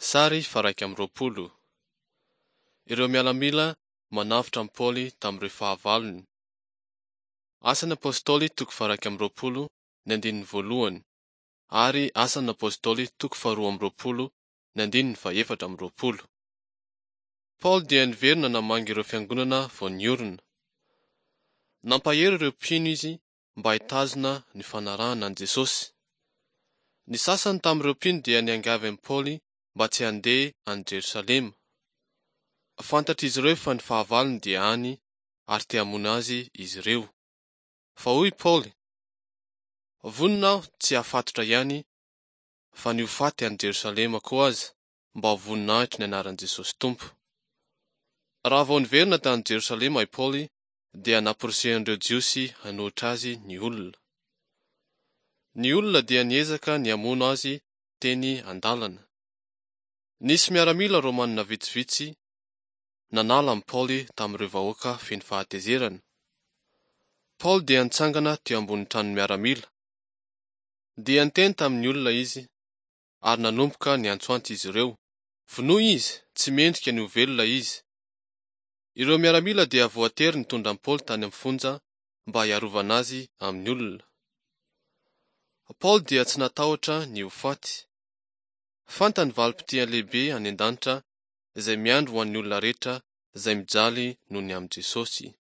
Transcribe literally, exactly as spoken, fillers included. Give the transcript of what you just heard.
Sary faraika amby roapolo. Ireo mialamila manavitra am Paoly tamin'ireo fahavalony. Asan'ny apôstôly toko faraika amby roapolo ny andininy voalohany ary asan'ny apôstôly toko faharoa amby roapolo ny andininy fahaefatra amby roapolo. Paoly dia niverina namangy ireo fiangonana vao niorina. Nampahery ireo mpino izy mba hitazona ny fanarahana an Jesosy. Ny sasany tamin'ireo mpino dia niangavy am Paoly mba tsy handeha any Jerosalema. Fantatr'izy ireo fa ny fahavalony dia any ary te hamono azy izy ireo. Fa hoy Paoly, vonina aho tsy hafatotra ihany fa ny ho faty any Jerosalema koa aza mba ho voninahitry ny anaran'i Jesosy Tompo. Raha vao niverina tany Jerosalema i Paoly dia namporosehan'ireo Jiosy hanohitra azy ny olona. Ny olona dia niezaka ny hamono azy teny an-dalana. Nisy miaramila Romanina vitsivitsy nanala am Paoly tamin'ireo vahoaka feno fahatezerana. Paoly dia nitsangana teo ambony trano miaramila. Dia niteny tamin'ny olona izy ary nanomboka niantsoanty izy ireo. Vonoa izy, tsy mendrika ny ho velona izy. Ireo miaramila dia voatery nitondra am Paoly tany amin'ny fonja mba hiarovana azy amin'ny olona. Paoly dia tsy natahotra ny ho faty. Fantany valim-potiana lehibe any an-danitra izay miandry ho an'ny olona rehetra izay mijaly noho ny am Jesosy.